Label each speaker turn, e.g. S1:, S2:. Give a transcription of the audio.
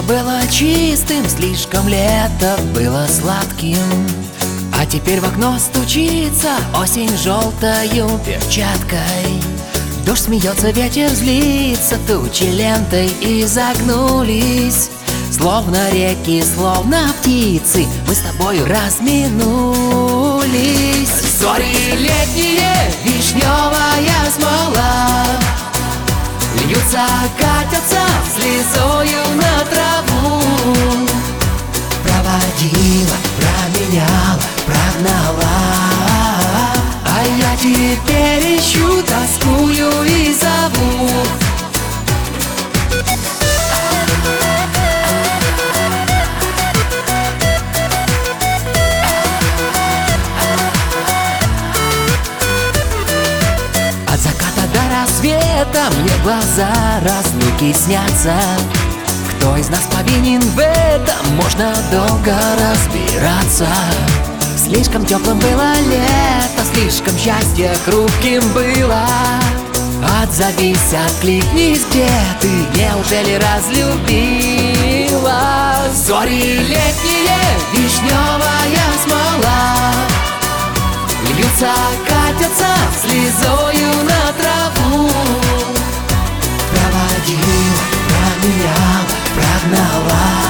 S1: было чистым, слишком лето было сладким. А теперь в окно стучится осень желтою перчаткой. Дождь смеется, ветер злится, тучи лентой изогнулись. Словно реки, словно птицы, мы с тобою разминулись. Зори летние, вишневая смола, льются, катятся слезою на траву. Проводила, променяла, прогнала, а я теперь ищу, тоскую и зову. От заката до рассвета мне глаза разлуки снятся. Кто из нас повинен в этом, можно долго разбираться. Слишком теплым было лето, слишком счастье хрупким было. Отзовись, откликнись, где ты, неужели разлюбила? Зори летние, вишневая смола, льются, катятся слезою на траву. Проводила, променяла, прогнала,